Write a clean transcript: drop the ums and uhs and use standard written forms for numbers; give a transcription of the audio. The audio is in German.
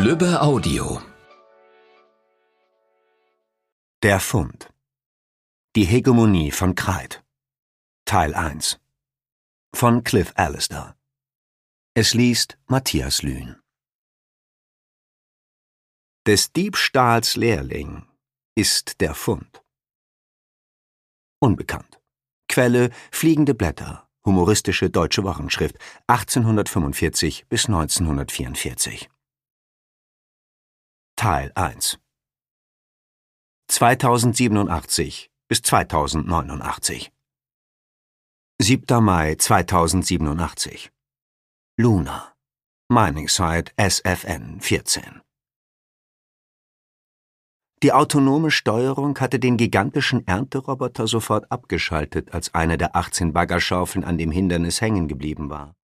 Lübbe Audio. Der Fund. Die Hegemonie von Craig. Teil 1. Von Cliff Allister. Es liest Matthias Lühn. Des Diebstahls Lehrling ist der Fund. Unbekannt. Quelle: Fliegende Blätter. Humoristische deutsche Wochenschrift. 1845 bis 1944. Teil 1. 2087 bis 2089. 7. Mai 2087. Luna. Mining Site SFN 14. Die autonome Steuerung hatte den gigantischen Ernteroboter sofort abgeschaltet, als eine der 18 Baggerschaufeln an dem Hindernis hängen geblieben war.